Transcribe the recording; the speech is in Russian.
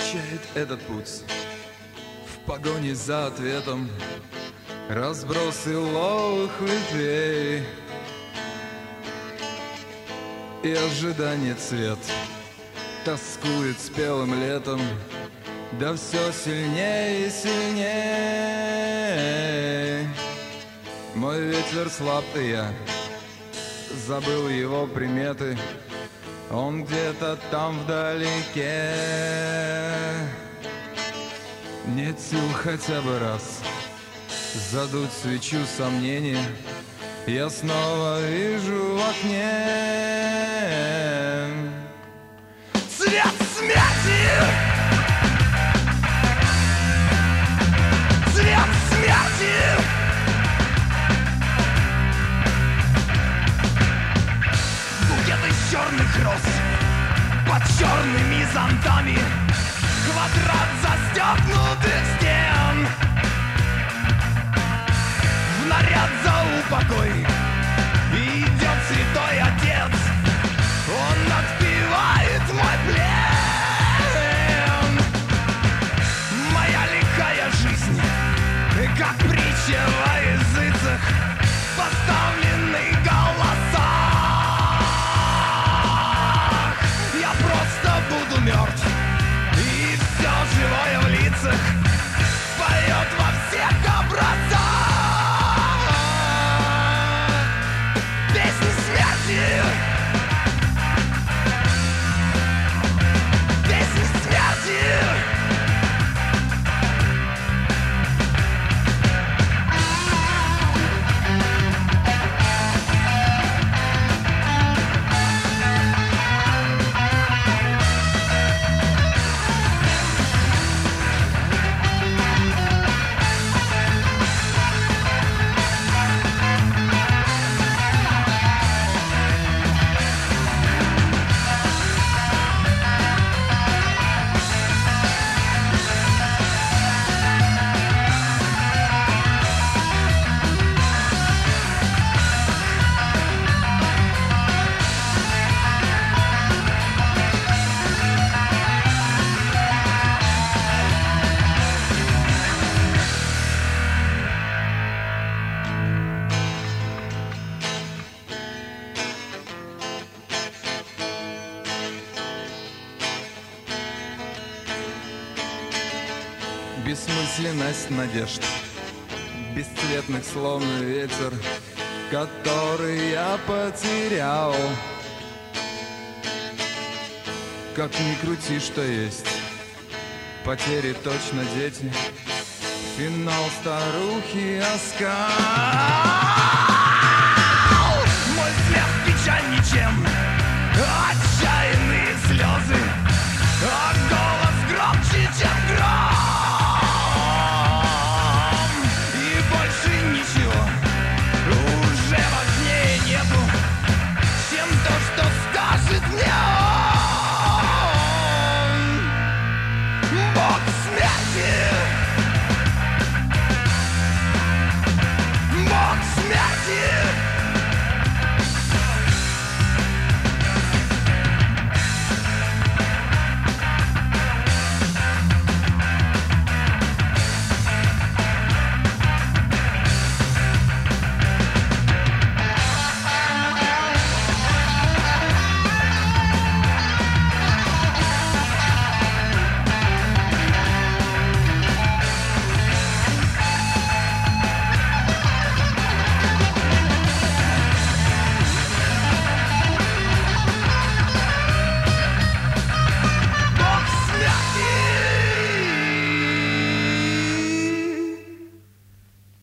Прощает этот путь в погоне за ответом, разбросы ловых ветвей и ожидание цвет тоскует спелым летом, да все сильнее и сильнее. Мой ветер слаб, и я забыл его приметы. Он где-то там вдалеке. Нет сил хотя бы раз задуть свечу сомнения. Я снова вижу в окне цвет смерти. Цвет смерти. Букет из черных роз под черными зонтами, квадрат застегнутых стен. В наряд за упокой идет святой отец. Он отпевает мой плен. Моя лихая жизнь, как притча во языцах, поставленный голосах. Я просто буду мертв, и все живое в лицах поет во всех образах. Песни смерти. Песни смерти. Бессмысленность надежд, бесцветных словно ветер, который я потерял. Как ни крути, что есть, потери точно дети. Финал старухи оскал. Мой смех печаль ничем, отчаяние.